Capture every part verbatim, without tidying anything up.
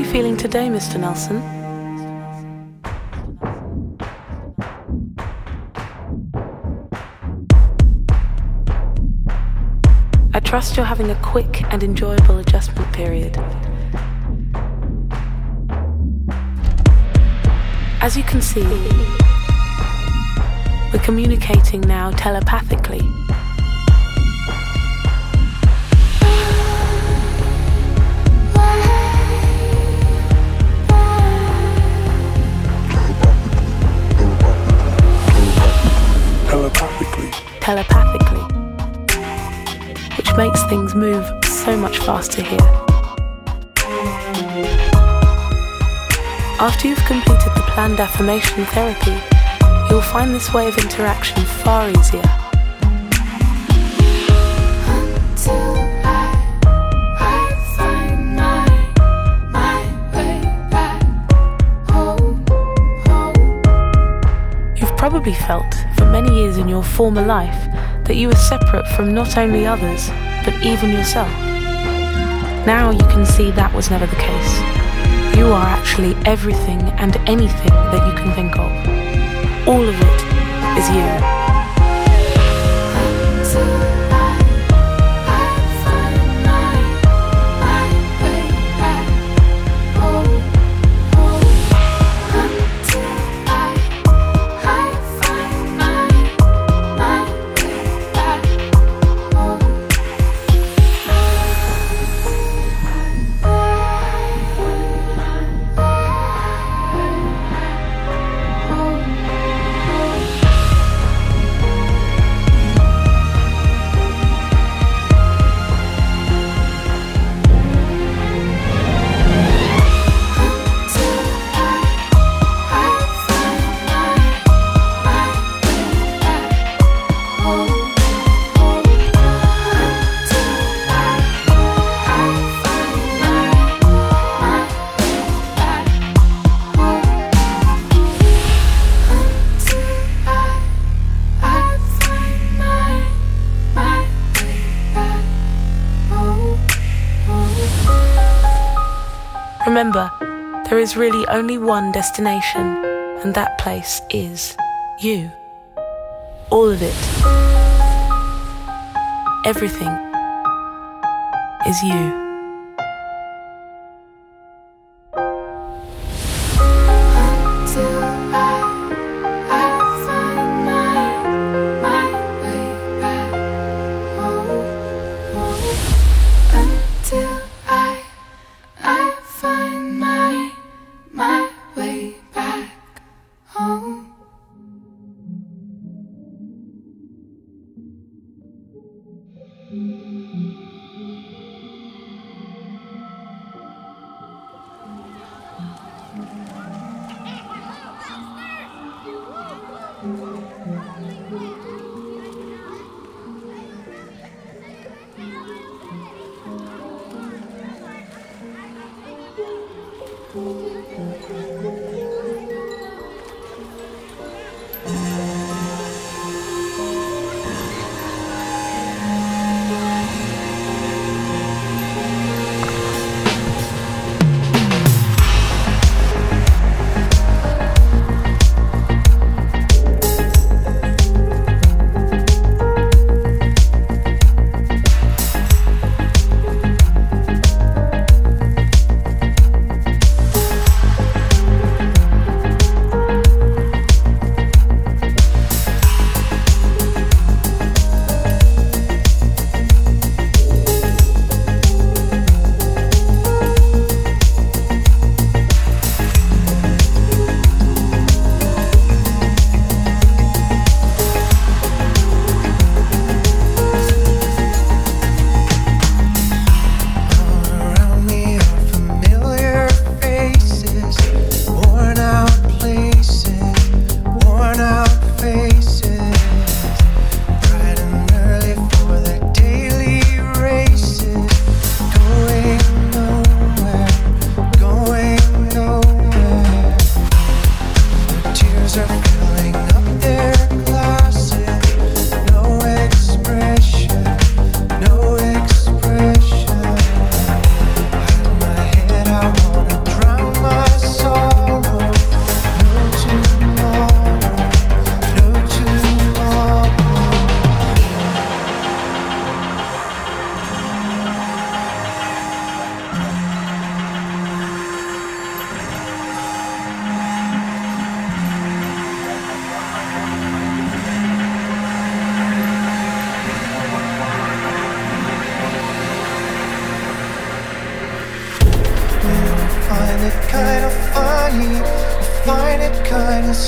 feeling today, Mister Nelson? I trust you're having a quick and enjoyable adjustment period. As you can see, we're communicating now telepathically. Telepathically. Telepathically. Which makes things move so much faster here. After you've completed the planned affirmation therapy, you'll find this way of interaction far easier. Until I, I find my, my way back home, home. You've probably felt for many years in your former life that you were separate from not only others, but even yourself. Now you can see that was never the case. You are actually everything and anything that you can think of. All of it is you. Until I, I find my, my way back home, home. Until I, I find my, my way back home. Remember, there is really only one destination, and that place is you. All of it. Everything is you. Until I, I find my, my way back home, home. Until I, I find my, my way back home.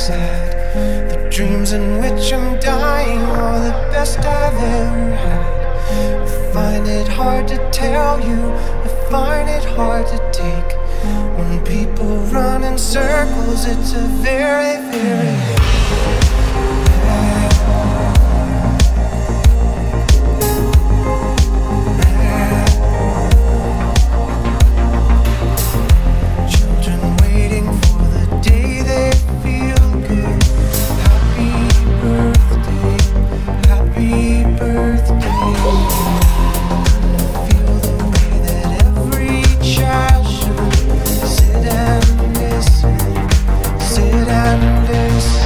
sad. The dreams in which I'm dying are the best I've ever had. I find it hard to tell you, I find it hard to take. When people run in circles, it's a very, very bad. Children waiting for the day they feel good. Happy birthday, happy birthday. Feel the way that every child should sit and listen, sit and listen.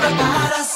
about us.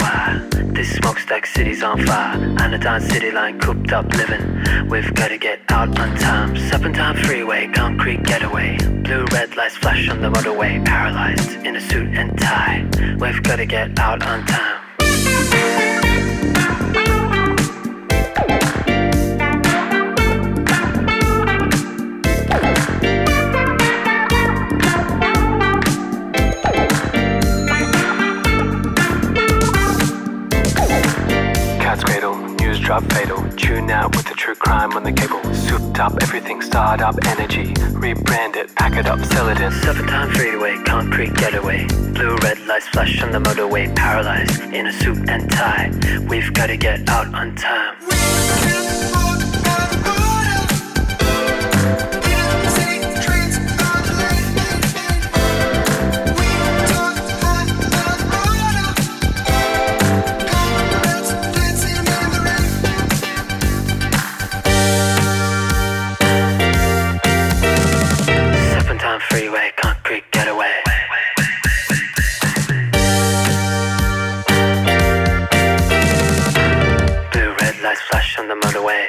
wire. This smokestack city's on fire. Anodyne city line cooped up living. We've gotta get out on time. Serpentine freeway, concrete getaway. Blue red lights flash on the motorway. Paralyzed in a suit and tie. We've gotta get out on time. Drop fatal, tune out with the true crime on the cable. Souped up everything, start up energy. Rebrand it, pack it up, sell it in. Serpentine freeway, concrete getaway. Blue red lights flash on the motorway. Paralyzed in a suit and tie. We've gotta get out on time. Freeway, concrete getaway. Blue red lights flash on the motorway.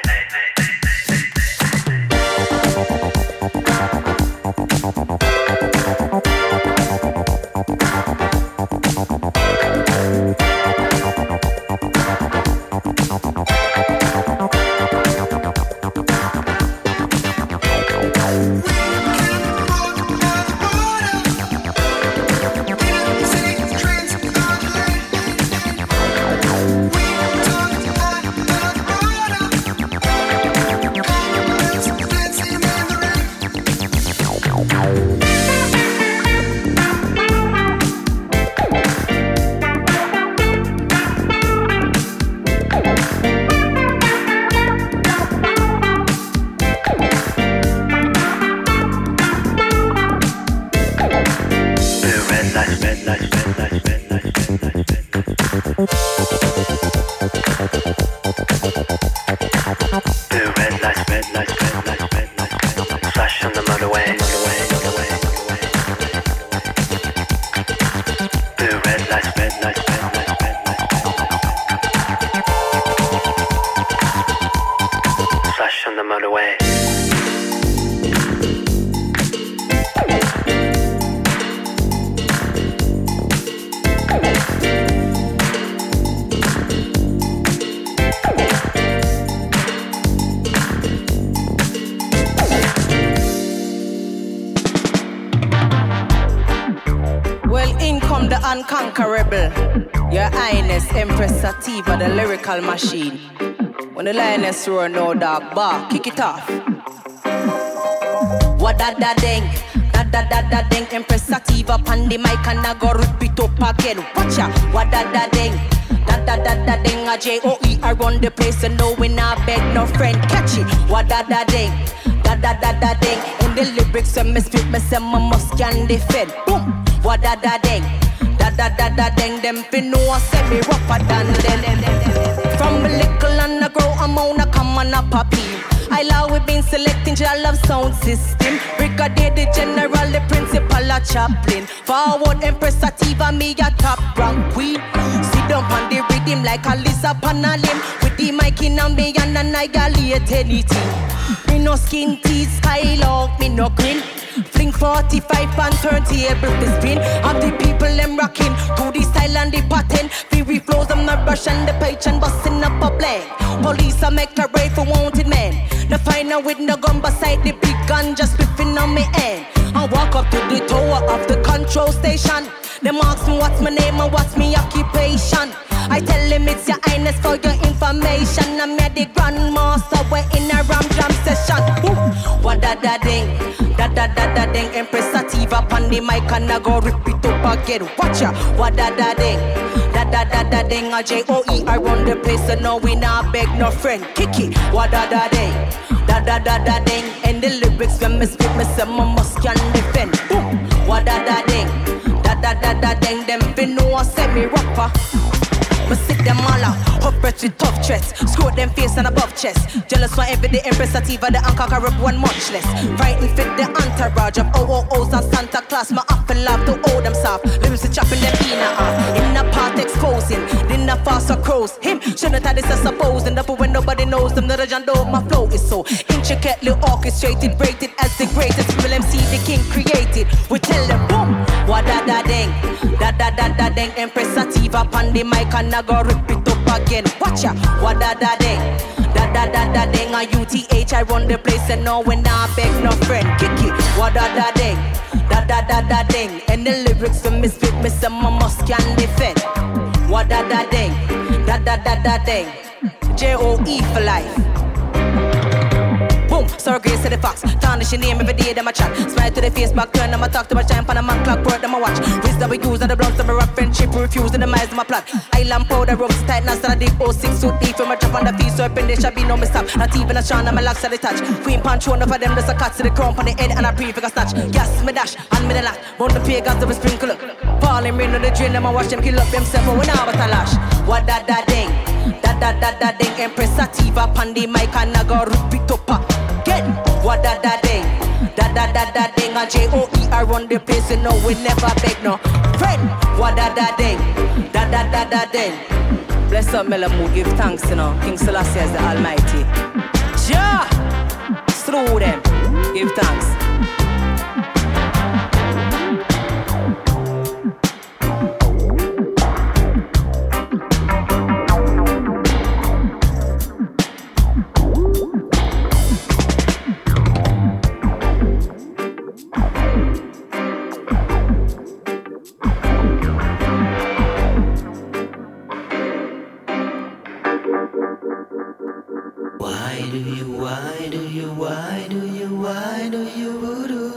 Unconquerable, Your Highness Empress Sativa, the lyrical machine. When the lioness roar, no dog bark, kick it off. What da da ding, da da da da ding. Empress Sativa pan the mic and I go rip it up again. Watch ya, what da da ding, da da da da ding. A J O E I run the place and no we not beg no friend. Catch it, what da da ding, da da da da ding. In the lyrics when me spit, me say me must can defend. Boom, what da da ding. Da da da da ding, them fi know I say me rougher than them. From a little and I grow, I'm on a come on a poppy. I love we been selecting your love sound system. Brigadier the general, the principal a chaplain. Forward Empress Sativa, me a top rank queen. Sit down on the rhythm like a lizard on a limb. With the mic in a me and annihilate anything. Me no skin teeth, skylark, me no grin. Fling forty-five and thirty able to spin. Of the people them rocking to the style and the pattern. Fury flows them not rush and the page and busting up a blank. Police a make a raid for wanted men. The final with no gun beside the big gun just whipping on me end. I walk up to the tower of the control station. Them ask me what's my name and what's my occupation. I tell him it's your highness for your information. I'm here the grandmaster, we're in a ram jam session. Ooh. What da da ding, da da da da ding. Empress Sativa pan the mic and I go rip it up again. Watch ya, what da da ding, da da da da ding. A J O E I run the place and no we not beg no friend. Kick it, what da da ding, da da da da ding. And the lyrics when me speak, me say my must can defend. Ooh. What da da ding, da da da da ding. Them fi know I say me rapper. Me sit them all out, up Enough breath with tough chest. Screw them face and above chest. Jealous one every day, Empress Sativa, the unconqueror one much less. Frightened fit the entourage of O O Os and Santa Claus. My apple love to hold them soft. Limbs to chopping them in a half. In a part exposing, then a faster crows. Him, shouldn't have this I suppose. And when nobody knows them, the John Doe, my flow is so intricately orchestrated, braided as the greatest. Will M C the king created. We tell them boom, what da da ding, da da da da ding. Empress Sativa pan the mic and I go rip it up again. Watch ya, what da da ding, da da da da ding. A U T H I run the place and no when I beg no friend. Kick it, what da da ding, da da da da ding. And the lyrics for Misfit, Miss my must can defend. What da da ding, da da da da ding. J O E for life. Boom, sorry grace to the fox. Tarnish your name every day, them a chat. Smile to the face, back turn, them a talk to my time. Pan a man clock, word, them a watch. Wisdom we use, and the blunts, them a rock friendship. Refuse, and the miles, them a plot. Island powder, ropes tight, now stand a deep oh six suit deep. From a drop on the feet, serpent, there shall be no mistake. Not even a shine, and my locks at the touch. Queen punch, one of them, there's a cut to the crown, on the head, and a prefix snatch. Gas, me dash, and me the lock. Bound the pagans, them a sprinkle up. Falling rain on the drain, them a watch them kill up themselves, but we now but a lash. What da da ding, da da da da ding. Empress Sativa, Pandy, Mike, and I go rip it up. Get what da da ding, da da da da ding. A J O E I run the place, you know we never beg no friend. What da da ding, da da da da ding. Bless up Melamu, give thanks, you know. King Selassie is the Almighty. Ja, through them, give thanks. Why do you, why do you, why do you, why do you voodoo?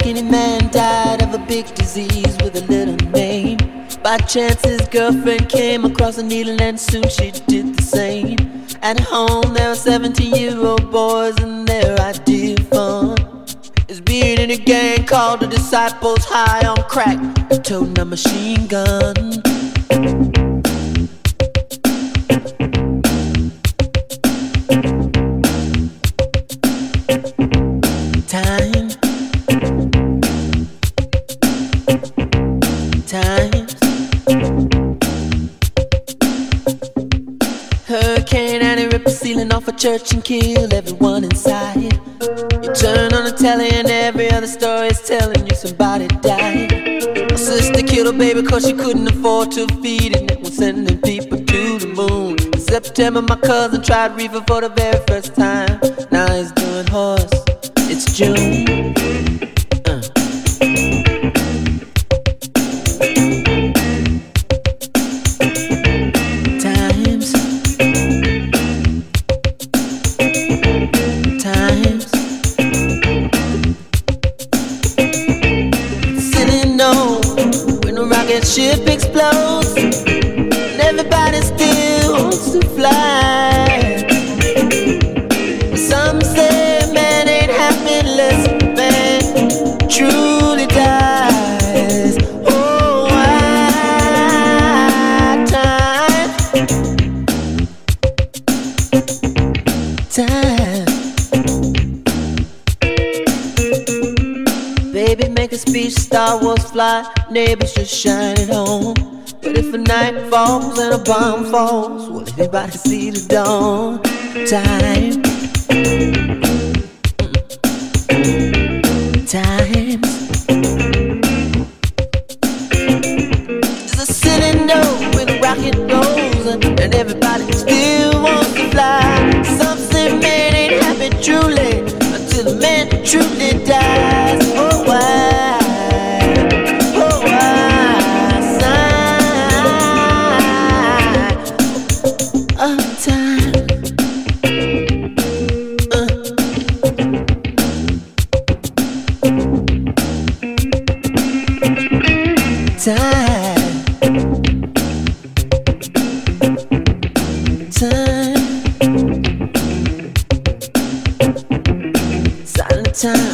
skinny man died of a big disease with a little name. By chance his girlfriend came across a needle and soon she did the same. At home there were seventeen-year-old boys and their idea of fun is being in a gang called the Disciples, high on crack, toting a machine gun. Time, times, Hurricane Annie ripped the ceiling off a church and killed everyone inside. You turn on the telly and every other story is telling you somebody died. My sister killed her baby cause she couldn't afford to feed it, and was sending people to the moon. In September my cousin tried reefer for the very first time. Now he's doing horse. It's June. Uh. Times, times, sitting on when a rocket ship explodes, and everybody still wants to fly. Some say man ain't happy unless man truly dies. Oh, why time, time. Baby, make a speech, Star Wars fly, neighbors just shine it home. But if a night falls and a bomb falls, will everybody see the dawn? Time, times. There's a sitting note when a rocket goes, and everybody still wants to fly. Some say man ain't happy truly until the man truly dies. Oh why, oh why, sign of time. Time, time, silent time.